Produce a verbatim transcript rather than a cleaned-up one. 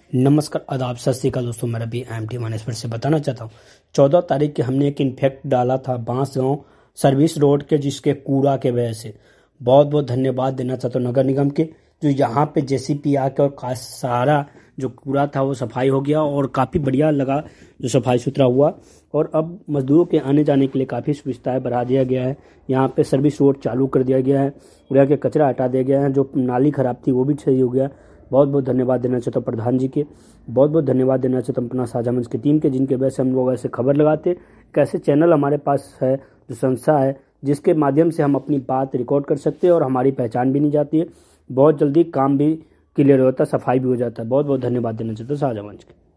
नमस्कार, आदाब, सत श्री अकाल दोस्तों। मैं अभी एम टी मानेसर से बताना चाहता हूँ। चौदह तारीख के हमने एक इन्फेक्ट डाला था बांस गांव सर्विस रोड के, जिसके कूड़ा के वजह से बहुत बहुत धन्यवाद देना चाहता हूँ नगर निगम के, जो यहाँ पे जेसीपी आके और का सारा जो कूड़ा था वो सफाई हो गया और काफ़ी बढ़िया लगा जो सफाई सुथरा हुआ। और अब मजदूरों के आने जाने के लिए काफ़ी सुविधाएं बढ़ा दिया गया है। यहाँ पे सर्विस रोड चालू कर दिया गया है, उड़ा के कचरा हटा दिया गया है, जो नाली खराब थी वो भी सही हो गया। बहुत बहुत धन्यवाद देना चाहता हूँ प्रधान जी के, बहुत बहुत धन्यवाद देना चाहता हूँ अपना साझा मंच की टीम के, जिनके वजह से हम लोग ऐसे खबर लगाते। कैसे चैनल हमारे पास है, जो संस्था है जिसके माध्यम से हम अपनी बात रिकॉर्ड कर सकते हैं और हमारी पहचान भी नहीं जाती है। बहुत जल्दी काम भी क्लियर होता है, सफाई भी हो जाता है। बहुत बहुत धन्यवाद देना चाहता हूँ साझा मंच के।